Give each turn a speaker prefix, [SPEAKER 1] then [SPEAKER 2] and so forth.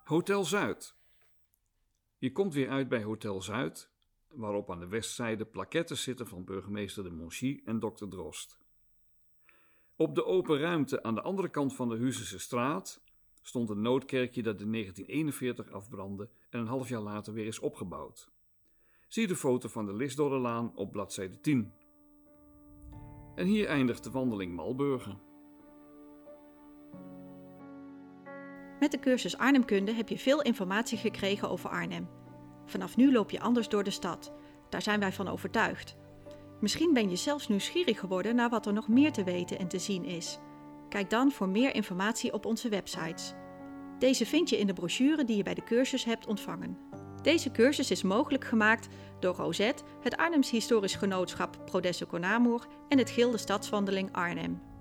[SPEAKER 1] Hotel Zuid. Je komt weer uit bij Hotel Zuid, waarop aan de westzijde plaquettes zitten van burgemeester de Monchy en dokter Drost. Op de open ruimte aan de andere kant van de Huizense straat stond een noodkerkje dat in 1941 afbrandde en een half jaar later weer is opgebouwd. Zie de foto van de Lisdorrelaan op bladzijde 10. En hier eindigt de wandeling Malburgen.
[SPEAKER 2] Met de cursus Arnhemkunde heb je veel informatie gekregen over Arnhem. Vanaf nu loop je anders door de stad. Daar zijn wij van overtuigd. Misschien ben je zelfs nieuwsgierig geworden naar wat er nog meer te weten en te zien is. Kijk dan voor meer informatie op onze websites. Deze vind je in de brochure die je bij de cursus hebt ontvangen. Deze cursus is mogelijk gemaakt door Rosette, het Arnhems Historisch Genootschap Prodesse Conamur en het Gilde Stadswandeling Arnhem.